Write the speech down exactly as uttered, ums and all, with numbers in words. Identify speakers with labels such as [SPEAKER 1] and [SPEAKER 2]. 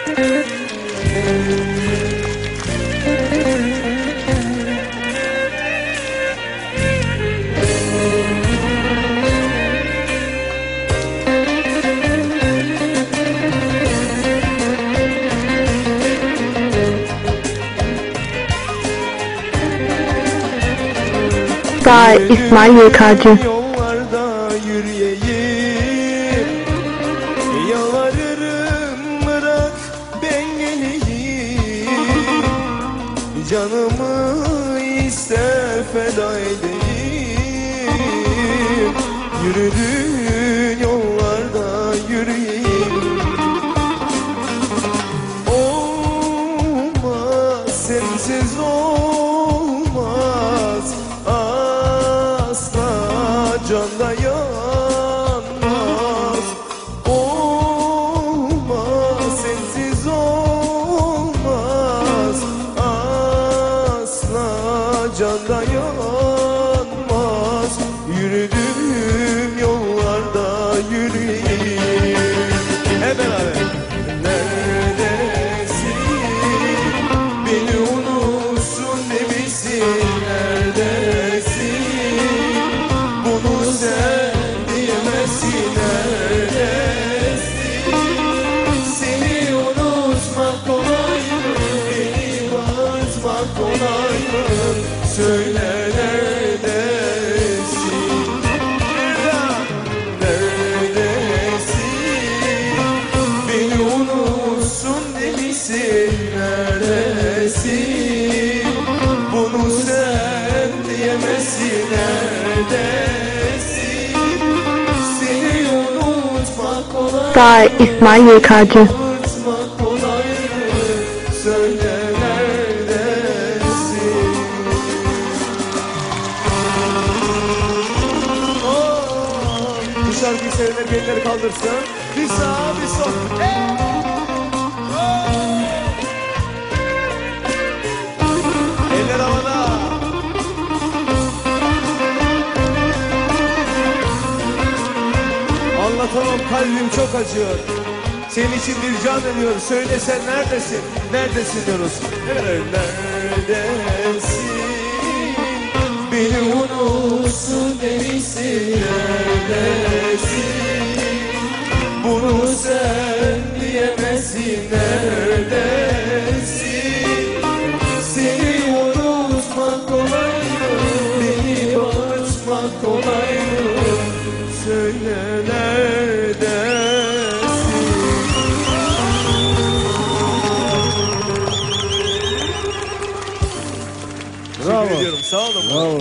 [SPEAKER 1] By İsmail Yekacı.
[SPEAKER 2] Yollarda yürüyeyim, yalvarırım bırak ben geleyim. Canımı ister feda edeyim. Yürüdüğün yollarda yürüyeyim. Olmaz sensiz olmaz, canda yanmaz. Olmaz sensiz olmaz, asla canda yanmaz. Yürüdüğüm yollarda yürüyeyim. Hep beraber. Neredesin? Beni unutsun demişsin. Neredesin? Bunu sen diyemezsin. Neredesin? Seni unutmak kolay mı? Beni unutmak kolay mı? Söyle neredesin? Neredesin? Beni unutsun demişsin. Neredesin? Bunu sen diyemezsin. Neredesin? Seni unutmak kolay
[SPEAKER 1] By İsmail Yekacı.
[SPEAKER 2] unutmak kolay mı? Söyle neredesin? Oh, bu şarkıyı sevenler bir elleri kaldırsın. Bir sağ bir sol. Hey! Oh! Eller havada. Anlatamam, kalbim çok acıyor. Senin için bir can ediyor. Söyle sen neredesin? Neredesin diyoruz. Evet. Neredesin? Beni unutsun demişsin. Neredesin? Bunu sen diyemezsin. Neredesin? Seni unutmak kolay mı? Beni unutmak kolay mı? Söyle neredesin? Bravo. Teşekkür ediyorum. Sağ olun. Bravo.